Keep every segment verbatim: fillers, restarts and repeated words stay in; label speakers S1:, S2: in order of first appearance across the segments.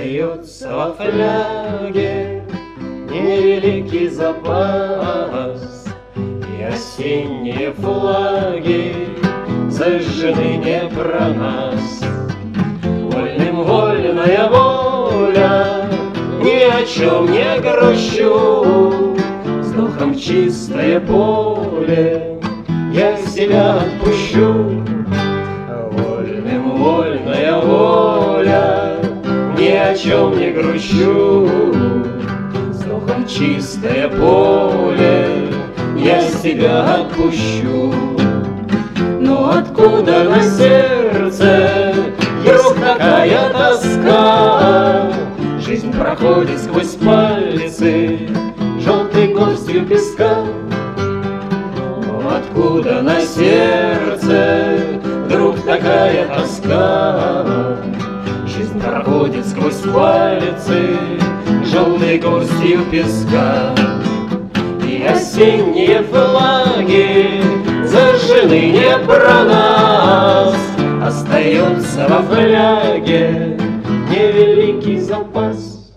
S1: остается во фляге невеликий запас, и осенние флаги зажжены не про нас. Вольным вольная воля, ни о чем не грущу, с духом чистое поле я себя отпущу. Вольным вольная воля, ни о чем не грущу, с духом чистое поле я себя отпущу. Но откуда на сердце вдруг такая тоска? Жизнь проходит сквозь пальцы желтой горстью песка. Но откуда на сердце вдруг такая тоска? Жизнь проходит сквозь пальцы желтой горстью песка. И осенние флаги зажжены не про нас, остается во фляге невеликий запас.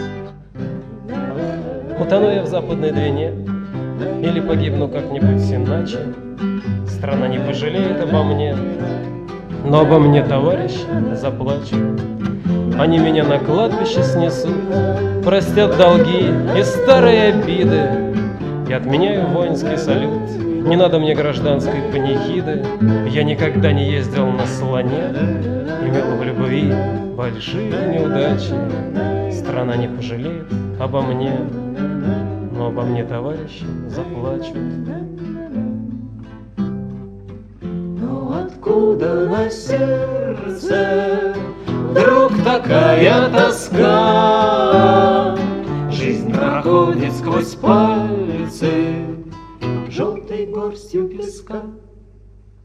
S2: Утону я в западной Двине или погибну как-нибудь иначе, страна не пожалеет обо мне, но обо мне товарищи заплачут. Они меня на кладбище снесут, простят долги и старые обиды. Я отменяю воинский салют, не надо мне гражданской панихиды. Я никогда не ездил на слоне, имел в любви большие неудачи. Страна не пожалеет обо мне, но обо мне товарищи заплачут.
S1: Но откуда на сердце вдруг такая тоска? Жизнь проходит сквозь пальцы желтой горстью песка.